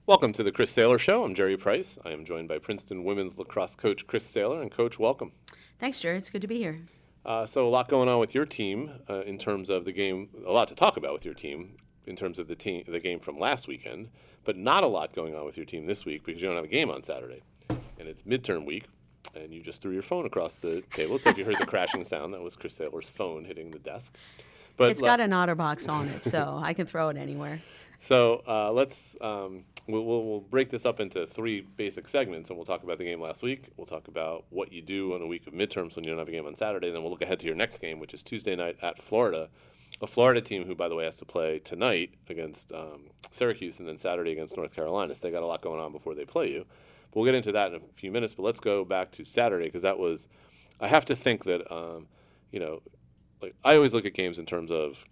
Welcome to the Chris Saylor Show. I'm Jerry Price. I am joined by Princeton women's lacrosse coach Chris Saylor. And Coach, welcome. Thanks, Jared. It's good to be here. So a lot going on with your team in terms of the game. A lot to talk about with your team in terms of the game from last weekend, but not a lot going on with your team this week because you don't have a game on Saturday, and it's midterm week. And you just threw your phone across the table. So if you heard the crashing sound, that was Chris Saylor's phone hitting the desk. But It's got an OtterBox on it, so I can throw it anywhere. So we'll break this up into three basic segments, and we'll talk about the game last week. We'll talk about what you do on a week of midterms when you don't have a game on Saturday. Then we'll look ahead to your next game, which is Tuesday night at Florida, a Florida team who, by the way, has to play tonight against Syracuse and then Saturday against North Carolina. So they got a lot going on before they play you. But we'll get into that in a few minutes. But let's go back to Saturday because that was. I have to think that like I always look at games in terms of.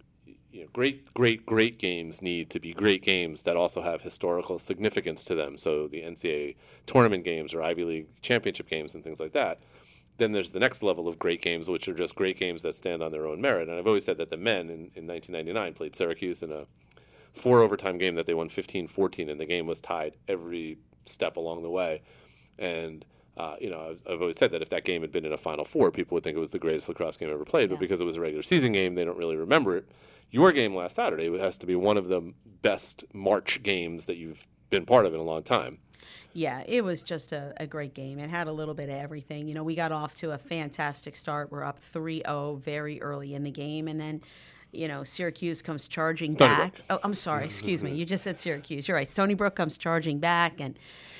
Great games need to be great games that also have historical significance to them. So the NCAA tournament games or Ivy League championship games and things like that. Then there's the next level of great games, which are just great games that stand on their own merit. And I've always said that the men in 1999 played Syracuse in a 4 overtime game that they won 15-14, and the game was tied every step along the way. And I've always said that if that game had been in a Final Four, people would think it was the greatest lacrosse game ever played. But because it was a regular season game, they don't really remember it. Your game last Saturday has to be one of the best March games that you've been part of in a long time. Yeah, it was just a great game. It had a little bit of everything. You know, we got off to a fantastic start. We're up 3-0 very early in the game, and then Syracuse comes charging back. Oh, I'm sorry. Excuse me. You just said Syracuse. You're right. Stony Brook comes charging back, and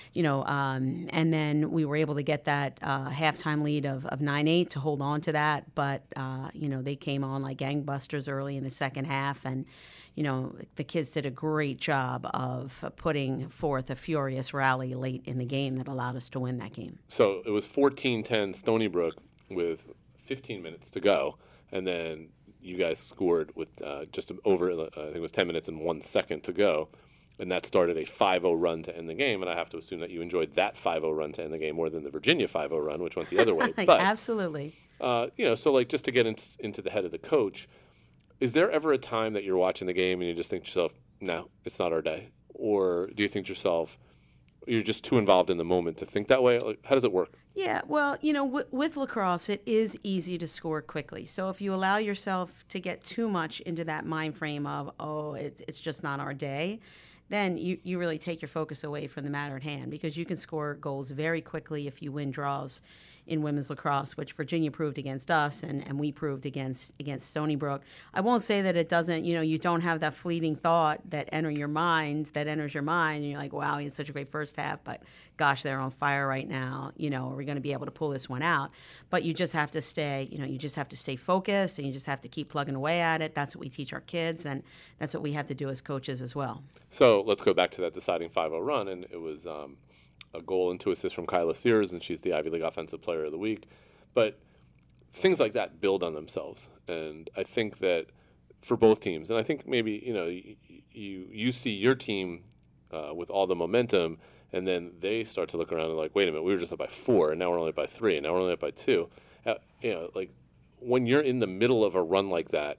and then we were able to get that halftime lead of 9-8 to hold on to that. But they came on like gangbusters early in the second half, and the kids did a great job of putting forth a furious rally late in the game that allowed us to win that game. So it was 14-10 Stony Brook with 15 minutes to go, and then you guys scored with just over, I think it was 10 minutes and 1 second to go. And that started a 5-0 run to end the game. And I have to assume that you enjoyed that 5-0 run to end the game more than the Virginia 5-0 run, which went the other way. But, absolutely. So like just to get into the head of the coach, is there ever a time that you're watching the game and you just think to yourself, no, it's not our day? Or do you think to yourself, you're just too involved in the moment to think that way? Like, how does it work? Yeah, well, with lacrosse, it is easy to score quickly. So if you allow yourself to get too much into that mind frame of, it's just not our day, then you really take your focus away from the matter at hand because you can score goals very quickly if you win draws in women's lacrosse, which Virginia proved against us and we proved against Stony Brook. I won't say that it doesn't, you don't have that fleeting thought that enters your mind, and you're like, wow, he had such a great first half, but gosh, they're on fire right now. Are we going to be able to pull this one out? But you just have to stay, you just have to stay focused and you just have to keep plugging away at it. That's what we teach our kids, and that's what we have to do as coaches as well. So let's go back to that deciding 5-0 run, and it was a goal and 2 assists from Kyla Sears, and she's the Ivy League Offensive Player of the Week. But things like that build on themselves, and I think that for both teams, and I think maybe you see your team with all the momentum, and then they start to look around and like, wait a minute, we were just up by 4, and now we're only up by 3, and now we're only up by 2. Like when you're in the middle of a run like that,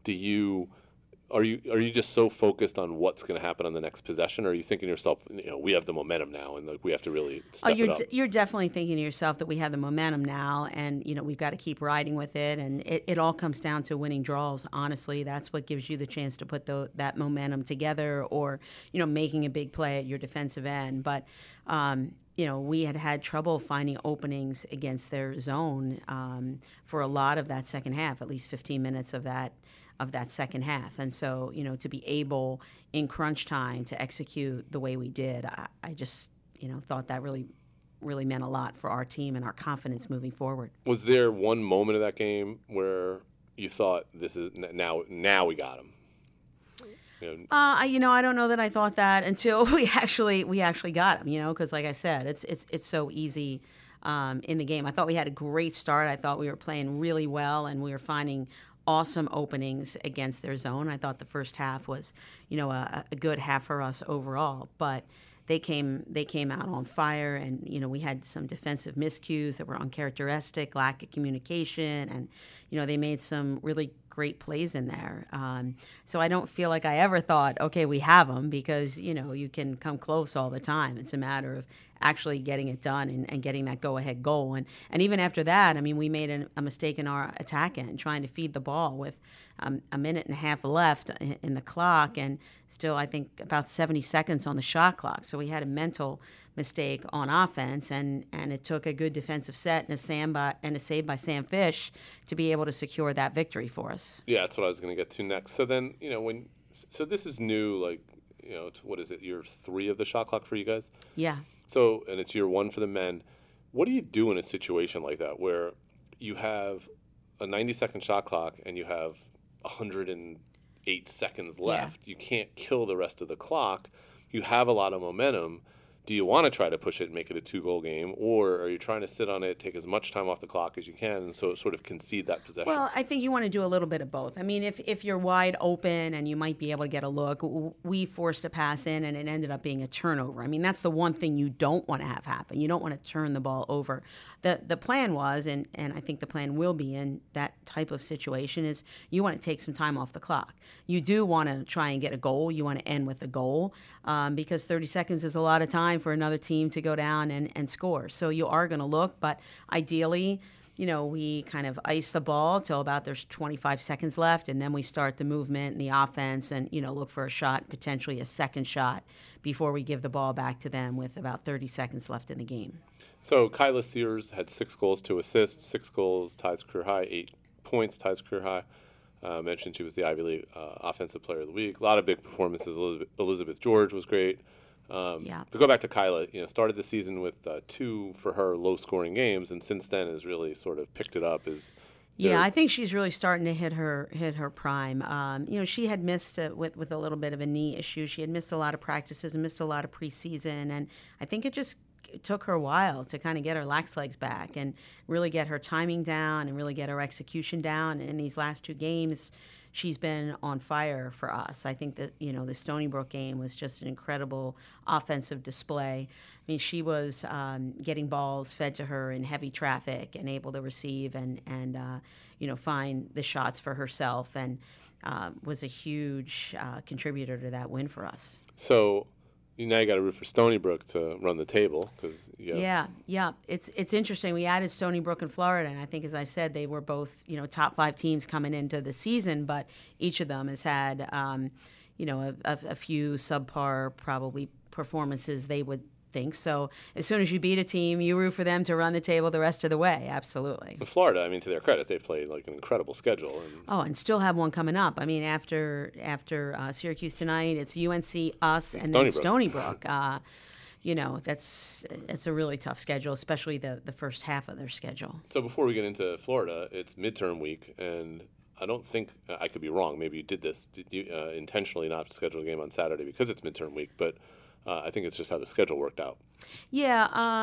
are you just so focused on what's going to happen on the next possession, or are you thinking to yourself, we have the momentum now, and like we have to really step it up? You're definitely thinking to yourself that we have the momentum now, and we've got to keep riding with it, and it all comes down to winning draws. Honestly, that's what gives you the chance to put that momentum together, or making a big play at your defensive end. But we had trouble finding openings against their zone for a lot of that second half, at least 15 minutes of that second half. And so, to be able in crunch time to execute the way we did, I just, thought that really, really meant a lot for our team and our confidence moving forward. Was there one moment of that game where you thought, this is now we got him? I don't know that I thought that until we actually got him, because like I said, it's so easy in the game. I thought we had a great start. I thought we were playing really well, and we were finding awesome openings against their zone. I thought the first half was, a good half for us overall, but they came out on fire, and we had some defensive miscues that were uncharacteristic, lack of communication, and they made some really great plays in there. So I don't feel like I ever thought, okay, we have them, because, you can come close all the time. It's a matter of actually getting it done and getting that go-ahead goal. And even after that, I mean, we made a mistake in our attack end, trying to feed the ball with a minute and a half left in the clock, and still, I think, about 70 seconds on the shot clock. So we had a mental mistake on offense, and it took a good defensive set and a save by Sam Fish to be able to secure that victory for us. Yeah, that's what I was going to get to next. So then, so this is new, like, what is it, year 3 of the shot clock for you guys? Yeah. So, and it's year 1 for the men. What do you do in a situation like that where you have a 90-second shot clock and you have 108 seconds left? Yeah. You can't kill the rest of the clock. You have a lot of momentum. Do you want to try to push it and make it a 2-goal game, or are you trying to sit on it, take as much time off the clock as you can, and so sort of concede that possession? Well, I think you want to do a little bit of both. I mean, if you're wide open and you might be able to get a look, we forced a pass in and it ended up being a turnover. I mean, that's the one thing you don't want to have happen. You don't want to turn the ball over. The plan was, and I think the plan will be in that type of situation, is you want to take some time off the clock. You do want to try and get a goal. You want to end with a goal, because 30 seconds is a lot of time for another team to go down and score. So you are going to look, but ideally, we kind of ice the ball till about there's 25 seconds left, and then we start the movement and the offense and, look for a shot, potentially a second shot, before we give the ball back to them with about 30 seconds left in the game. So Kyla Sears had 6 goals, 2 assists, 6 goals, ties career high, 8 points, ties career high. Mentioned she was the Ivy League Offensive Player of the Week. A lot of big performances. Elizabeth George was great. Yeah. To go back to Kyla, started the season with 2 for her low-scoring games, and since then has really sort of picked it up. Yeah, I think she's really starting to hit her prime. She had missed with a little bit of a knee issue. She had missed a lot of practices and missed a lot of preseason, and I think it took her a while to kind of get her lax legs back and really get her timing down and really get her execution down. And in these last 2 games, she's been on fire for us. I think that, the Stony Brook game was just an incredible offensive display. I mean, she was getting balls fed to her in heavy traffic and able to receive and find the shots for herself, and was a huge contributor to that win for us. So now you got to root for Stony Brook to run the table, because yeah, it's interesting. We added Stony Brook and Florida, and I think, as I said, they were both top 5 teams coming into the season, but each of them has had a few subpar probably performances, they would think. So as soon as you beat a team, you root for them to run the table the rest of the way. Absolutely. In Florida, I mean, to their credit, they've played like an incredible schedule. And still have one coming up. I mean, after Syracuse tonight, it's UNC, us, and then Stony Brook. That's a really tough schedule, especially the first half of their schedule. So before we get into Florida, it's midterm week, and I don't think, I could be wrong, maybe you did this intentionally, not schedule a game on Saturday because it's midterm week, but I think it's just how the schedule worked out. Yeah,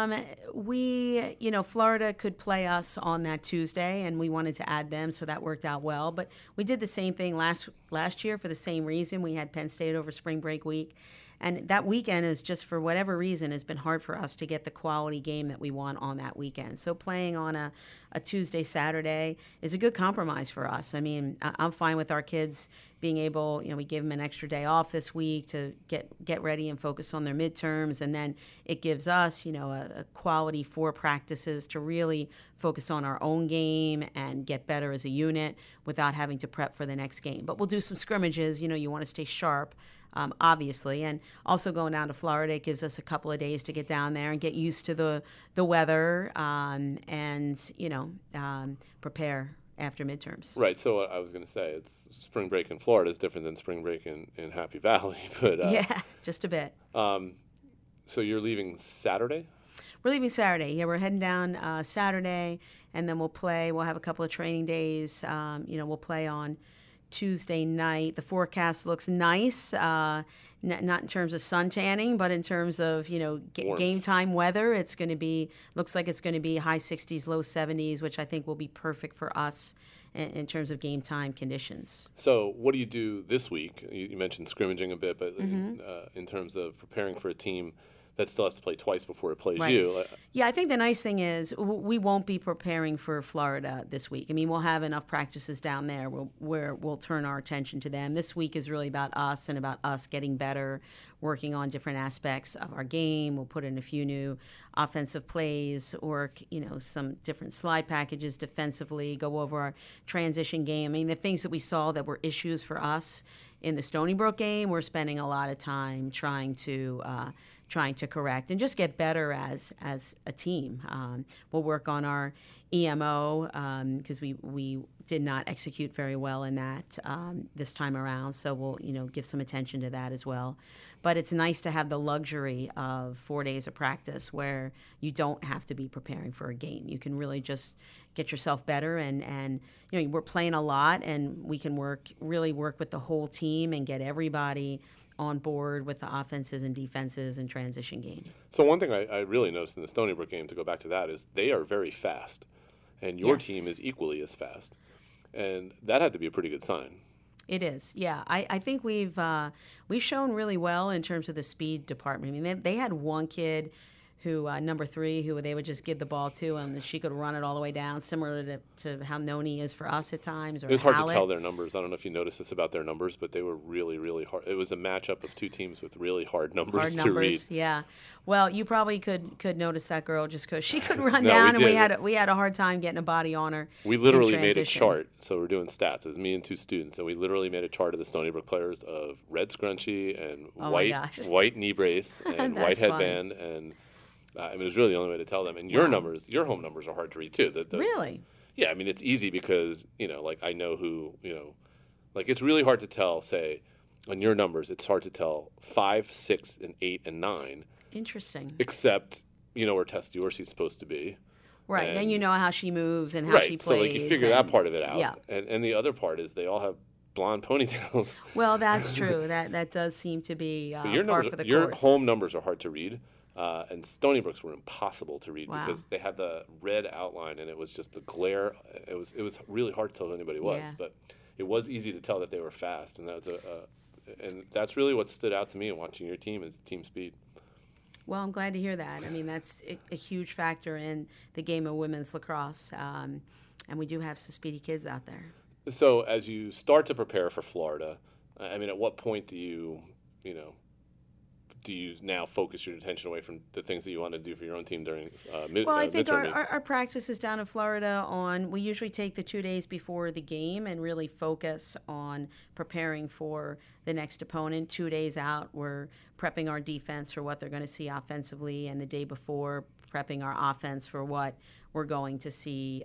Florida could play us on that Tuesday, and we wanted to add them, so that worked out well. But we did the same thing last year for the same reason. We had Penn State over spring break week. And that weekend is just, for whatever reason, has been hard for us to get the quality game that we want on that weekend. So playing on a Tuesday, Saturday is a good compromise for us. I mean, I'm fine with our kids being able, we give them an extra day off this week to get ready and focus on their midterms. And then it gives us, a quality 4 practices to really focus on our own game and get better as a unit without having to prep for the next game. But we'll do some scrimmages. You want to stay sharp. Obviously, and also going down to Florida, it gives us a couple of days to get down there and get used to the weather, and prepare after midterms. Right. So I was going to say, it's spring break in Florida is different than spring break in Happy Valley, but yeah, just a bit. So you're leaving Saturday? We're leaving Saturday. Yeah, we're heading down Saturday, and then we'll play. We'll have a couple of training days. We'll play on Tuesday night. The forecast looks nice, not in terms of sun tanning, but in terms of game time weather. It's going to be, looks like it's going to be high 60s, low 70s, which I think will be perfect for us in terms of game time conditions. So what do you do this week? You mentioned scrimmaging a bit, but in terms of preparing for a team that still has to play twice before it plays Right. you. Yeah, I think the nice thing is we won't be preparing for Florida this week. I mean, we'll have enough practices down there where we'll turn our attention to them. This week is really about us and about us getting better, working on different aspects of our game. We'll put in a few new offensive plays, or some different slide packages defensively. Go over our transition game. I mean, the things that we saw that were issues for us in the Stony Brook game, we're spending a lot of time trying to correct and just get better as a team. We'll work on our EMO because we did not execute very well in that this time around. So we'll give some attention to that as well. But it's nice to have the luxury of 4 days of practice where you don't have to be preparing for a game. You can really just get yourself better, and we're playing a lot, and we can really work with the whole team and get everybody on board with the offenses and defenses and transition game. So one thing I really noticed in the Stony Brook game, to go back to that, is they are very fast, and your Yes. team is equally as fast, and that had to be a pretty good sign. It is, yeah. I think we've shown really well in terms of the speed department. I mean, they had one kid who number 3, who they would just give the ball to, and she could run it all the way down, similar to how Noni is for us at times. Or It was hard Hallett. to tell their numbers. I don't know if you noticed this about their numbers, but they were really, really hard. It was a matchup of two teams with really hard numbers Hard to numbers, read. yeah. Well, you probably could notice that girl just because she could run No, down, we and did. we had a hard time getting a body on her. We in literally made a transition. chart. So we're doing stats. It was me and 2 students, and we literally made a chart of the Stony Brook players of red scrunchie and Oh my white gosh. white knee brace and white That's fun. headband, and I mean, it was really the only way to tell them. And your numbers, your home numbers, are hard to read too. Really? Yeah, I mean, it's easy because like I know who like it's really hard to tell. Say on your numbers, it's hard to tell 5, 6, and 8 and 9, Interesting. except where Tess Dorsey's supposed to be. Right, and And- you know how she moves and how Right. she plays. So like you figure that and- part of it out. Yeah. And the other part is they all have blonde ponytails. Well, that's true. That does seem to be But your par numbers, for the your course. home numbers are hard to read. And Stony Brook's were impossible to read Wow. because they had the red outline and it was just the glare. It was really hard to tell who anybody was, Yeah. but it was easy to tell that they were fast, and and that's really what stood out to me in watching your team is team speed. Well, I'm glad to hear that. I mean, that's a huge factor in the game of women's lacrosse, and we do have some speedy kids out there. So as you start to prepare for Florida, I mean, at what point do you now focus your attention away from the things that you want to do for your own team during Well, I think midterm week? our practices down in Florida we usually take the 2 days before the game and really focus on preparing for the next opponent. 2 days out, we're prepping our defense for what they're going to see offensively, and the day before, prepping our offense for what we're going to see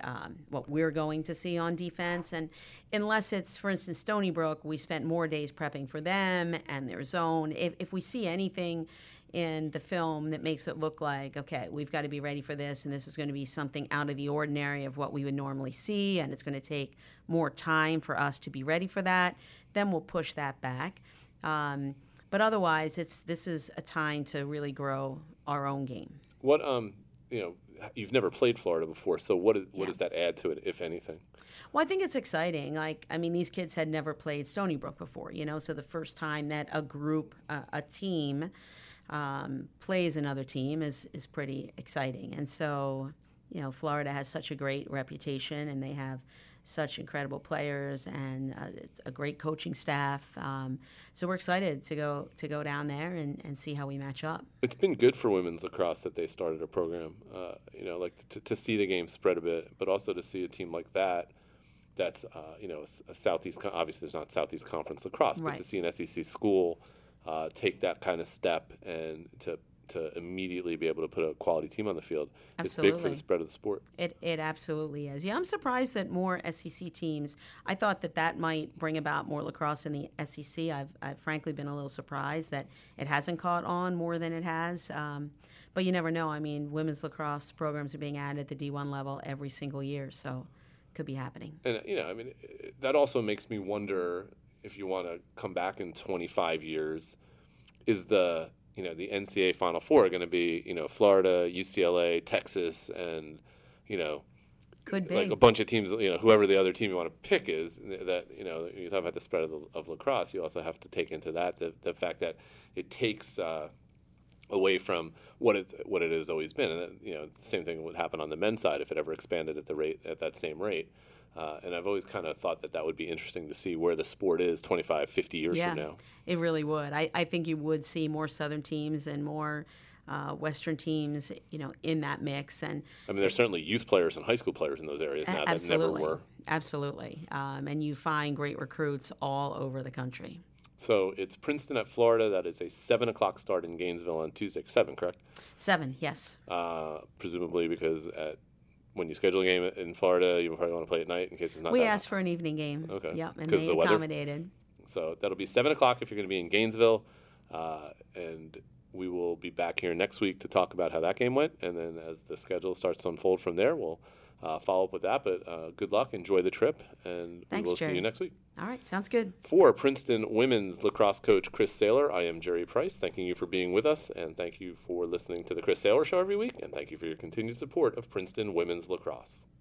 on defense. And unless it's, for instance, Stony Brook, we spent more days prepping for them and their zone. If we see anything in the film that makes it look like, okay, we've got to be ready for this, and this is going to be something out of the ordinary of what we would normally see, and it's going to take more time for us to be ready for that, then we'll push that back. But otherwise, this is a time to really grow our own game. What you've never played Florida before, so what Yeah. does that add to it, if anything? Well, I think it's exciting. These kids had never played Stony Brook before, so the first time that a group, a team, plays another team is pretty exciting. And so, Florida has such a great reputation, and they have such incredible players, and it's a great coaching staff. So we're excited to go down there and see how we match up. It's been good for women's lacrosse that they started a program, to see the game spread a bit, but also to see a team like that. That's a Southeast. Obviously, there's not Southeast Conference lacrosse, but Right. to see an SEC school take that kind of step and to immediately be able to put a quality team on the field is big for Absolutely. the spread of the sport. It absolutely is. Yeah, I'm surprised that more SEC teams. I thought that might bring about more lacrosse in the SEC. I've frankly been a little surprised that it hasn't caught on more than it has. But you never know. I mean, women's lacrosse programs are being added at the D1 level every single year, so it could be happening. And that also makes me wonder if you want to come back in 25 years, is the NCAA Final Four going to be Florida, UCLA, Texas, and Could be. like a bunch of teams, whoever the other team you want to pick is, that you talk about the spread of lacrosse, you also have to take into that the fact that it takes away from what it has always been. And the same thing would happen on the men's side if it ever expanded at that same rate. And I've always kind of thought that would be interesting to see where the sport is 25, 50 years Yeah, from now. it really would. I think you would see more Southern teams and more Western teams, in that mix. And I mean, there's certainly youth players and high school players in those areas now that never were. Absolutely. And you find great recruits all over the country. So it's Princeton at Florida. That is a 7 o'clock start in Gainesville on Tuesday. 7, correct? 7, yes. Presumably because when you schedule a game in Florida, you probably want to play at night in case it's not. We asked for an evening game. Okay. Yep, and Because they of the weather? accommodated. So that'll be 7 o'clock if you're going to be in Gainesville. And we will be back here next week to talk about how that game went. And then as the schedule starts to unfold from there, we'll follow up with that. But good luck. Enjoy the trip. And Thanks, we will Jerry. see you next week. All right, sounds good. For Princeton women's lacrosse coach Chris Saylor, I am Jerry Price. Thanking you for being with us, and thank you for listening to the Chris Saylor Show every week, and thank you for your continued support of Princeton women's lacrosse.